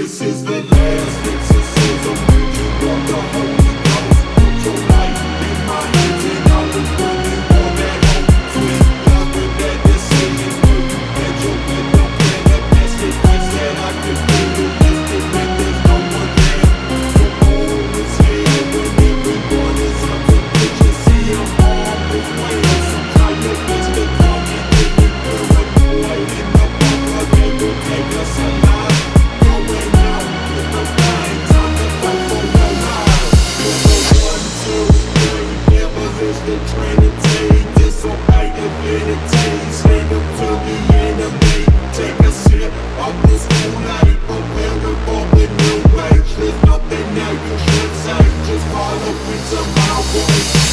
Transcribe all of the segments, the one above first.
This is the last exorcism. You want the Holy Ghost? Put your life in my hands and I will bring you all that hope. Sweet love with that decision. And you with no plan of message. Instead I can feel you listed when there's no one there. The hole is here when everyone is up to put you. See I'm always waiting. Some kind of bitch to come and get me paranoid. In the bunker they will take us alive. Going out with the flying time to fight for your life. With the 1, 2, 3, never is the Trinity. Disobey divinity. Stand up to the enemy. Take a sip of this moonlight. Prepare to fall with new age. There's nothing that you should say. Just follow into my way.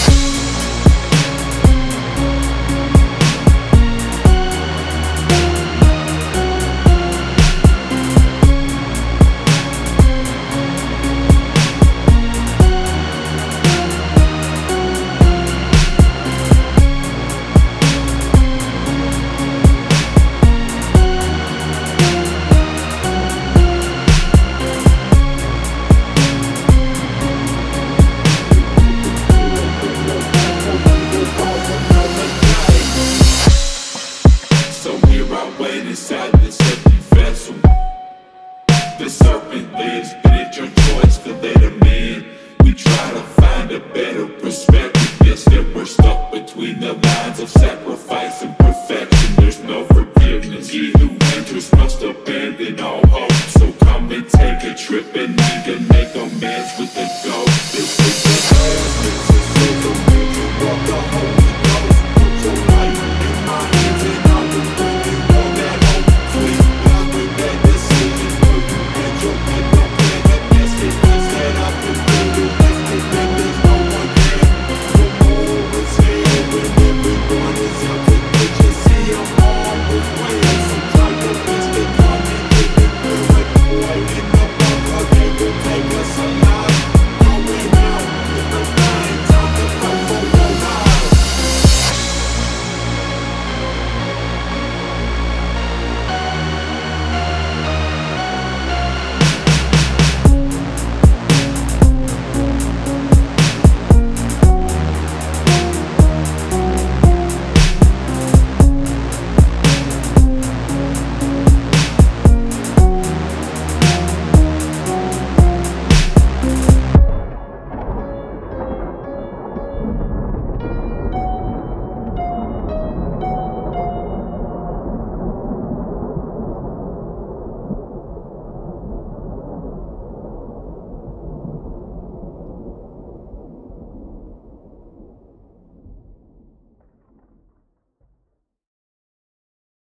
Inside this empty vessel, the serpent lives, but it's your choice to let him in. We try to find a better perspective. Yes, that we're stuck between the lines of sacrifice and perfection. There's no forgiveness. He who enters must abandon all hope. So come and take a trip and